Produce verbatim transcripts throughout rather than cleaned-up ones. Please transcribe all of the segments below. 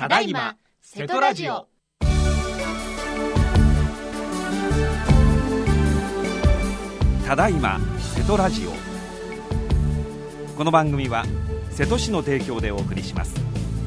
ただいま瀬戸ラジオ。 ただいま瀬戸ラジオ。この番組は瀬戸市の提供でお送りします。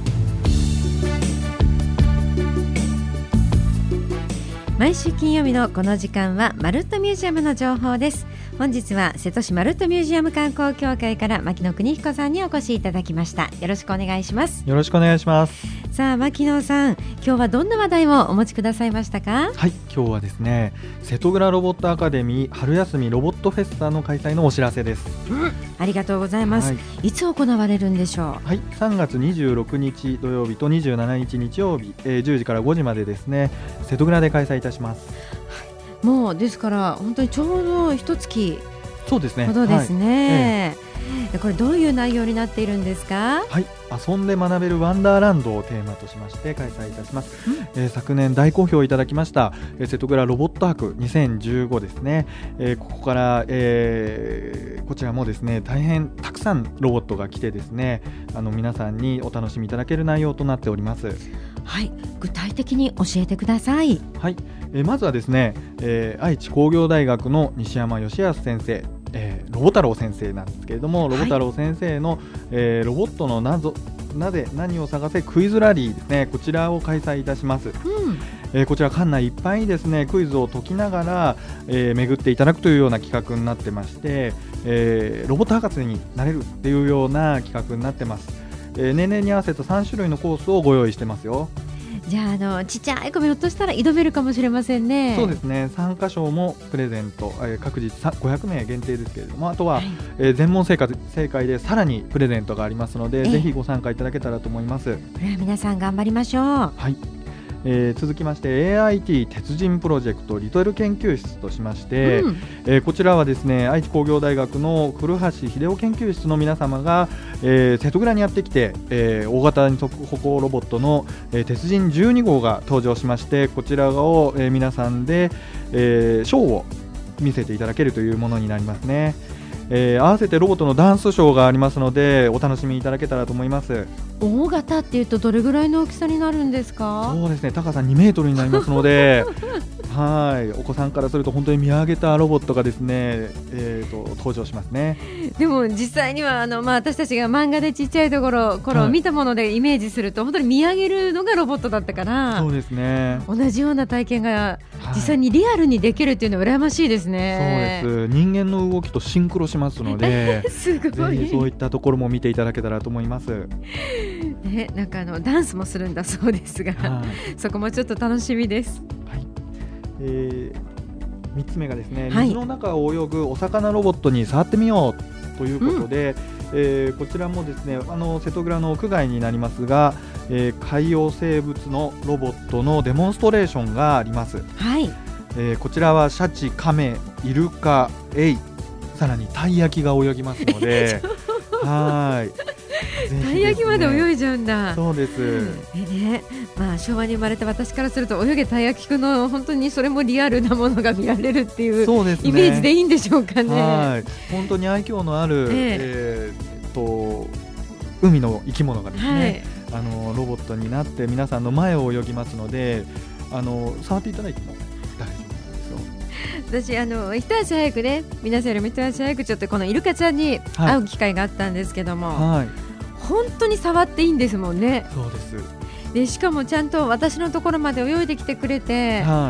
毎週金曜日のこの時間はまるっとミュージアムの情報です。本日は瀬戸市まるっとミュージアム観光協会から牧野邦彦さんにお越しいただきました。よろしくお願いします。 よろしくお願いします。 さあ牧野さん、今日はどんな話題をお持ちくださいましたか？ はい、今日はですね、瀬戸倉ロボットアカデミー春休みロボットフェスタの開催のお知らせです。 うん、ありがとうございます、はい、いつ行われるんでしょう？ はい、さんがつにじゅうろくにち土曜日とにじゅうしちにち日曜日、えー、じゅうじからごじまでですね、瀬戸倉で開催いたします。 はい、もうですから本当にちょうど一月そうですね。 ほどですね。 はい、 えー、これどういう内容になっているんですか？ はい、遊んで学べるワンダーランドをテーマとしまして開催いたします。うん、えー、昨年大好評いただきました、えー、瀬戸倉ロボット博にせんじゅうごですね。えー、ここから、えー、こちらもですね大変たくさんロボットが来てですね、あの皆さんにお楽しみいただける内容となっております。 はい、具体的に教えてください。 はい、えー、まずはですね、えー、愛知工業大学の西山義康先生、えー、ロボ太郎先生なんですけれども、ロボ太郎先生の、えー、ロボットの謎なぜ何を探せクイズラリーですね、こちらを開催いたします。うん、えー、こちら館内いっぱいにですねクイズを解きながら、えー、巡っていただくというような企画になってまして、えー、ロボット博士になれるっていうような企画になってます。えー、年齢に合わせたさんしゅるいのコースをご用意してますよ。 じゃあ、あのちっちゃい子もひょっとしたら挑めるかもしれませんね。 そうですね、参加賞もプレゼント、えー、各自ごひゃくめい限定ですけれども、あとは、はい、えー、全問正解、正解でさらにプレゼントがありますので、えー、ぜひご参加いただけたらと思います。 これは皆さん頑張りましょう。 はい、えー、続きまして エーアイティー 鉄人プロジェクトリトル研究室としまして、うん、えー、こちらはですね愛知工業大学の古橋秀夫研究室の皆様が、えー、瀬戸倉にやってきて、えー、大型二足歩行ロボットの、えー、鉄人じゅうにごうが登場しまして、こちらを、えー、皆さんで、えー、ショーを見せていただけるというものになりますね。えー、合わせてロボットのダンスショーがありますのでお楽しみいただけたらと思います。 大型っていうとどれぐらいの大きさになるんですか？ そうですね、高さにメートルになりますのではい、お子さんからすると本当に見上げたロボットがですね、えー、と登場しますね。 でも実際にはあの、まあ、私たちが漫画でちっちゃいところ頃を見たものでイメージすると、はい、本当に見上げるのがロボットだったから、 そうですね、 同じような体験が実際にリアルにできるっていうのは羨ましいですね。 そうです、人間の動きとシンクロしますのですごい、ぜひそういったところも見ていただけたらと思います。 ね、なんかあのダンスもするんだそうですが、はい、そこもちょっと楽しみです。 はい、えー、みっつめがですね、はい、水の中を泳ぐお魚ロボットに触ってみようということで、うん、えー、こちらもですねあの瀬戸倉の屋外になりますが、えー、海洋生物のロボットのデモンストレーションがあります。 はい、 えー、こちらはシャチ、カメ、イルカ、エイ、さらにタイヤキが泳ぎますのではい、ね、 たい焼きまで泳いじゃうんだ。 そうです。 えね、まあ、昭和に生まれた私からすると泳げたい焼きくんの本当にそれもリアルなものが見られるっていうそうですね、 イメージでいいんでしょうかね。 はい、本当に愛嬌のある、えーえー、と海の生き物がですね、はい、あのロボットになって皆さんの前を泳ぎますので、あの触っていただいても大丈夫ですよ。 私あの一足早くね、皆さんよりも一足早くちょっとこのイルカちゃんに会う機会があったんですけども、はい、本当に触っていいんですもんね。 そうです。 でしかもちゃんと私のところまで泳いできてくれて、はい、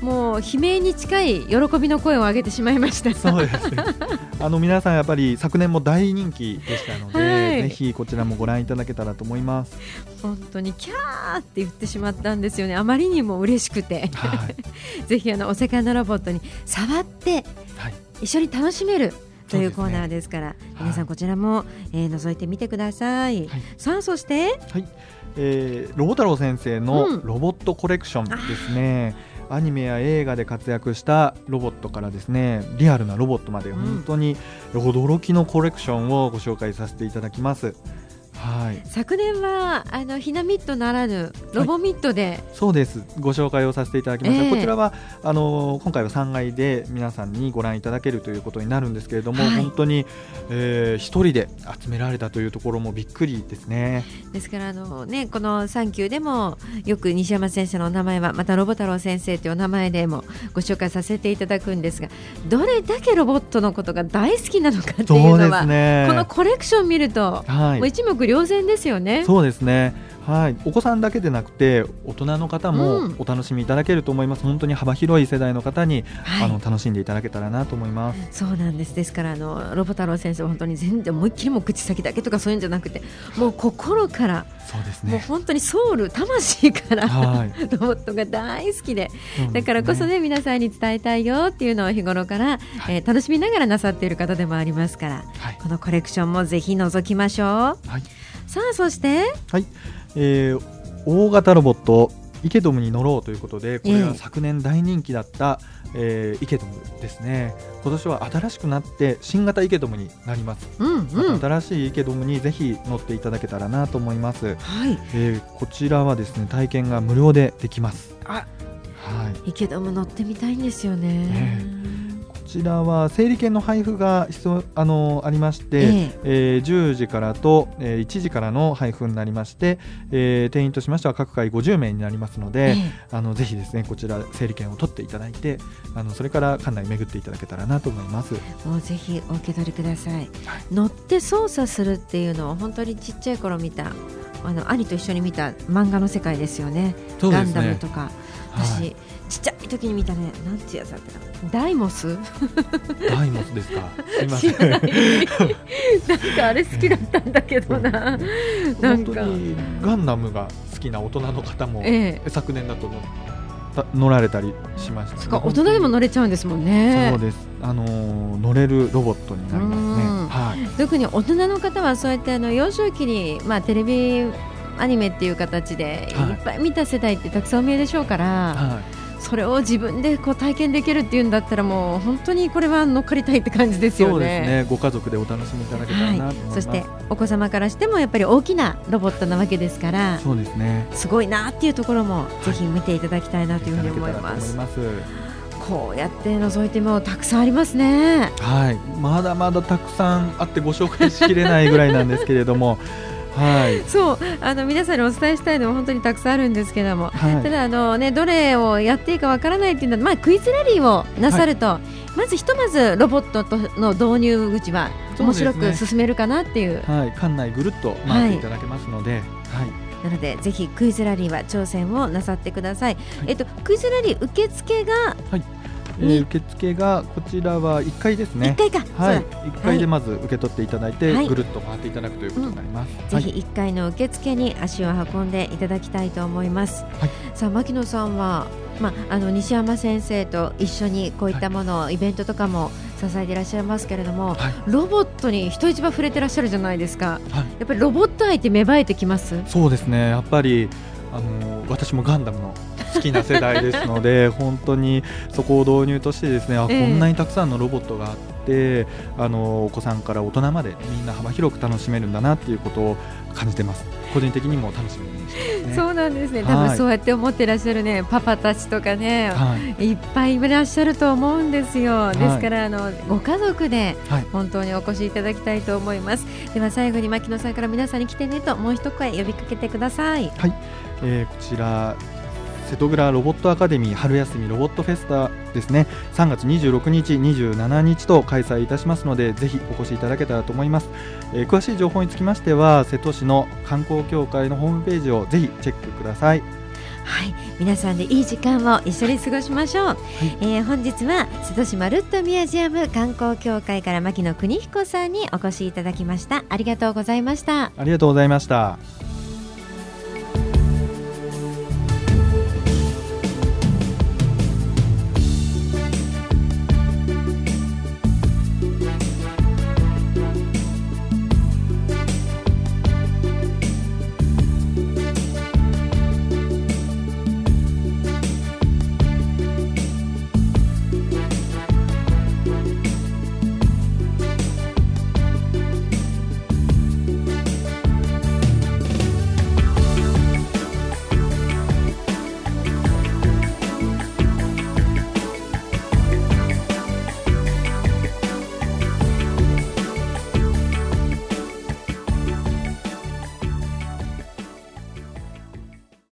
もう悲鳴に近い喜びの声を上げてしまいました。 そうですねあの皆さんやっぱり昨年も大人気でしたので、はい、ぜひこちらもご覧いただけたらと思います。 本当にキャーって言ってしまったんですよね。あまりにも嬉しくて、はい、ぜひあのお魚ロボットに触って、はい、一緒に楽しめるというコーナーですから、ね、皆さんこちらも、はい、えー、覗いてみてください。はい、さあそして、 はい、えー、ロボ太郎先生のロボットコレクションですね、うん、アニメや映画で活躍したロボットからですねリアルなロボットまで本当に驚きのコレクションをご紹介させていただきます。 はい、 昨年はあのひなミットならぬロボミットで、はい、 そうです、ご紹介をさせていただきました、 えー、 こちらはあの今回はさんがいで皆さんにご覧いただけるということになるんですけれども、はい、本当に、えー、一人で集められたというところもびっくりですね。 ですからあの、ね、このサンキューでもよく西山先生のお名前はまたロボ太郎先生というお名前でもご紹介させていただくんですが、どれだけロボットのことが大好きなのかっていうのは、そうですね、このコレクションを見ると、はい、もう一目瞭然ですよね。 そうですね、はい、お子さんだけでなくて大人の方もお楽しみいただけると思います、うん、本当に幅広い世代の方に、はい、あの楽しんでいただけたらなと思います。 そうなんです。ですからあのロボ太郎先生は本当に全然思いっきりも口先だけとかそういうんじゃなくて、もう心から、 そうですね、 もう本当にソウル魂から、はい、ロボットが大好きで、ね、だからこそね皆さんに伝えたいよっていうのを日頃から、はい、えー、楽しみながらなさっている方でもありますから、はい、このコレクションもぜひ覗きましょう。はい、さあそして、はい、 えー、大型ロボットイケドムに乗ろうということで、これは昨年大人気だった、えー、イケドムですね。今年は新しくなって新型イケドムになります、うんうん、新しいイケドムにぜひ乗っていただけたらなと思います、はい、えー、こちらはですね体験が無料でできます。あ、はい、 イケドム乗ってみたいんですよね、 ね、こちらは整理券の配布が必要 あのありまして、えーえー、じゅうじからと、えー、いちじからの配布になりまして、えー、定員としましては各回ごじゅうめいになりますので、えー、あのぜひですねこちら整理券を取っていただいて、あのそれから館内巡っていただけたらなと思います。 もうぜひお受け取りください、はい、乗って操作するっていうのは本当にちっちゃい頃見たあの兄と一緒に見た漫画の世界ですよね。 そうですね、 ガンダムとか、私、はい、ちっちゃい時に見たね、なんていうやつだったかな、ダイモスダイモスですか、すいませんなんかあれ好きだったんだけどな、なんか本当にガンダムが好きな大人の方も、ええ、昨年だと乗られたりしました、ね、 そか大人でも乗れちゃうんですもんね。 そうです、あのー、乗れるロボットになりますね、はい、 特に大人の方はそうやってあの幼少期に、まあ、テレビアニメっていう形でいっぱい見た世代ってたくさんお見えでしょうから、はい、それを自分でこう体験できるっていうんだったらもう本当にこれは乗っかりたいって感じですよね。 そうですね、ご家族でお楽しみいただけたらなと思います、 はい、そしてお子様からしてもやっぱり大きなロボットなわけですから、 そうですね、 すごいなっていうところもぜひ見ていただきたいなというふうに思います、はい、こうやって覗いてもたくさんありますね。 はい、まだまだたくさんあってご紹介しきれないぐらいなんですけれどもはい、そうあの皆さんにお伝えしたいのは本当にたくさんあるんですけども、はい、ただあの、ね、どれをやっていいかわからないっていうのは、まあ、クイズラリーをなさると、はい、まずひとまずロボットとの導入口は面白く進めるかなっていう、 はい、館内ぐるっと回っていただけますので、はいはい、 なのでぜひクイズラリーは挑戦をなさってください、はい、えっと、クイズラリー受付が、 はい、えー、受付がこちらはいっかいですね。 いっかいか、 はい、いっかいでまず受け取っていただいて、はい、ぐるっと回っていただくということになります、 うん、ぜひいっかいの受付に足を運んでいただきたいと思います、はい、さあ牧野さんは、まあ、あの西山先生と一緒にこういったものを、はい、イベントとかも支えていらっしゃいますけれども、はい、ロボットに人一倍触れてらっしゃるじゃないですか、はい、やっぱりロボット愛って芽生えてきます？ そうですね、やっぱりあの私もガンダムの好きな世代ですので本当にそこを導入としてですね、あ、えー、こんなにたくさんのロボットがあってあのお子さんから大人までみんな幅広く楽しめるんだなっていうことを感じてます。個人的にも楽しみにしてますね。 そうなんですね、多分そうやって思ってらっしゃるね、パパたちとかね、はい、いっぱいいらっしゃると思うんですよ、はい、ですからあのご家族で本当にお越しいただきたいと思います、はい、では最後に牧野さんから皆さんに来てねともう一声呼びかけてください。 はい、えー、こちら瀬戸倉ロボットアカデミー春休みロボットフェスタですね、さんがつにじゅうろくにち、にじゅうしちにちと開催いたしますのでぜひお越しいただけたらと思います、えー、詳しい情報につきましては瀬戸市の観光協会のホームページをぜひチェックください。 はい、皆さんでいい時間を一緒に過ごしましょう、はい、えー、本日は瀬戸市まるっとミュージアム観光協会から牧野邦彦さんにお越しいただきました。ありがとうございました。 ありがとうございました。